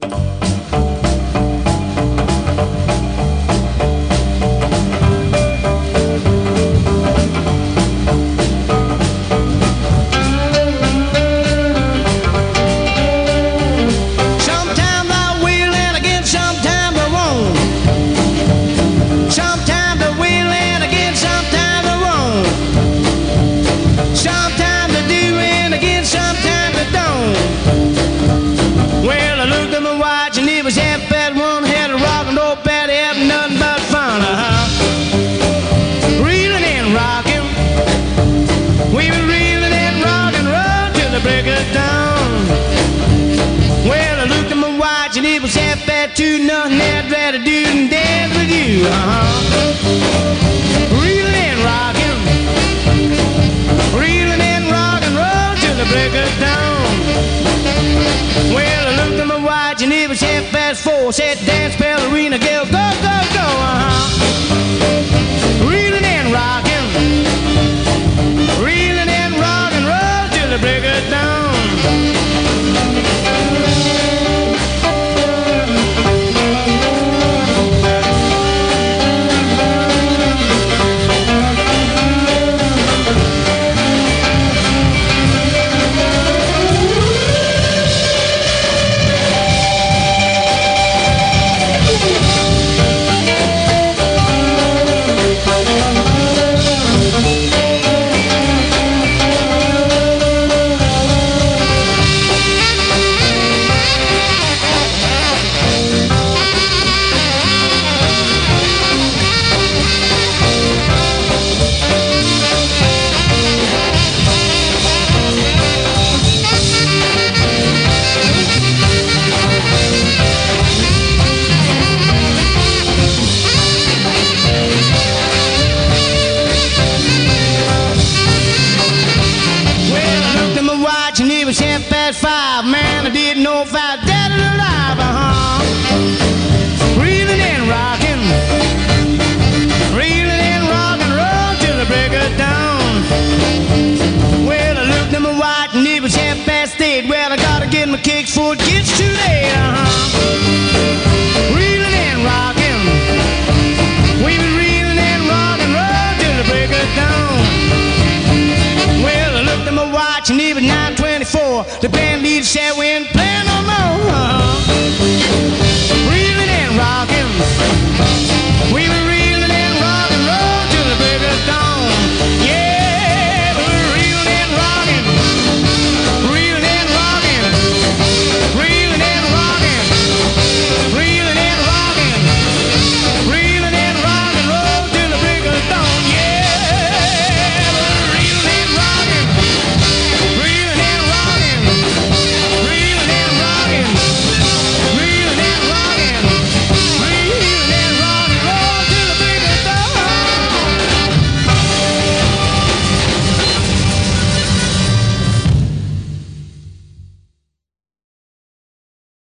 To nothing I'd rather do than dance with you, reeling and rocking, reeling and rock and roll till the break of dawn. Well, I looked at my watch and it was 4:30. Said, dance, ballerina, girl, go, go, go, reeling and rocking, reeling and rock and roll till the break of dawn. It was 5:30, man, I didn't know if I was dead or alive, reeling and rocking, reeling and rock and roll till the break of dawn. Well, I looked at my watch and it was 8:30. Well, I gotta get my kicks before it gets too late,